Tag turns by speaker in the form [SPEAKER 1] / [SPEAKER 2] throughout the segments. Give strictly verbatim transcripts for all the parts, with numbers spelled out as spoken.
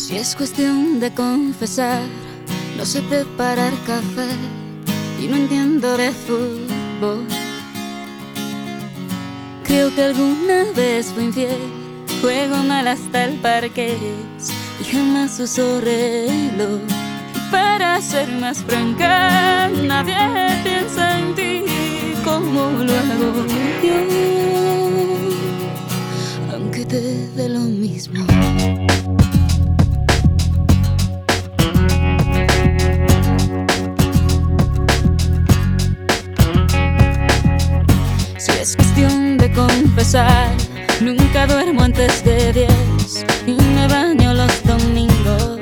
[SPEAKER 1] Si es cuestión de confesar, no sé preparar café y no entiendo de fútbol. Creo que alguna vez fui infiel, juego mal hasta el parqués y jamás uso reloj. Para ser más franca, nadie piensa en ti como lo hago yo, aunque te dé lo mismo. Si es cuestión de confesar, nunca duermo antes de diez y me baño los domingos.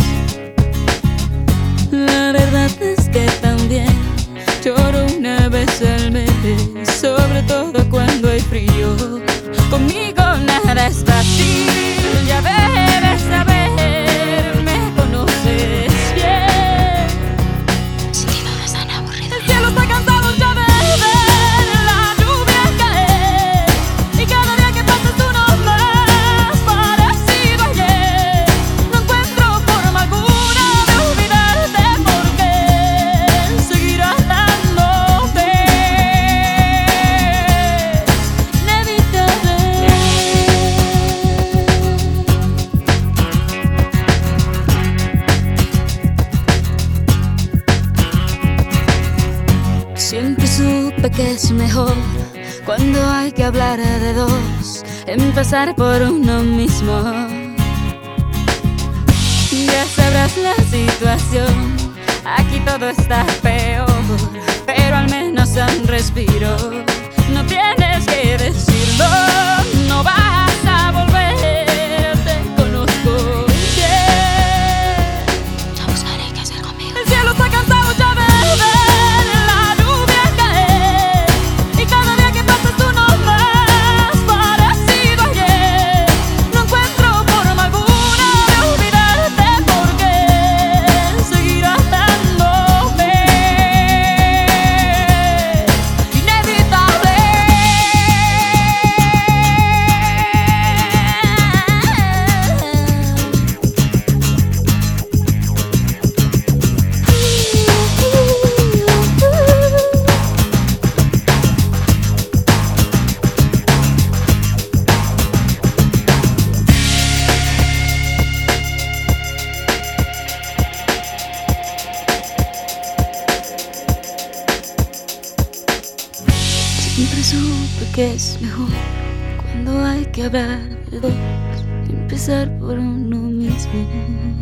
[SPEAKER 1] La verdad es que también lloro una vez al mes, sobre todo cuando hay frío. Conmigo nada es fácil, ya debes saber, me conoces bien.
[SPEAKER 2] Sin ti todo es tan aburrido.
[SPEAKER 1] El cielo está cansado ya de ver la lluvia caer, y cada día que pasa tú no más parecido a ayer. No encuentro forma alguna de olvidarte porque seguir hablándote inevitable. Siempre supe que es mejor, cuando hay que hablar de dos, empezar por uno mismo. Ya sabrás la situación, aquí todo está peor, pero al menos da un respiro. No tienes que decirlo, no vas a volver, te conozco bien.
[SPEAKER 2] No buscaré qué hacer conmigo.
[SPEAKER 1] El cielo está cansado ya de ver la lluvia caer, y cada día que pasa tú no más parecido a ayer. No encuentro forma alguna de olvidarte porque seguir hablándote inevitable. Siempre supe que es mejor, cuando hay que hablar de dos, empezar por uno mismo.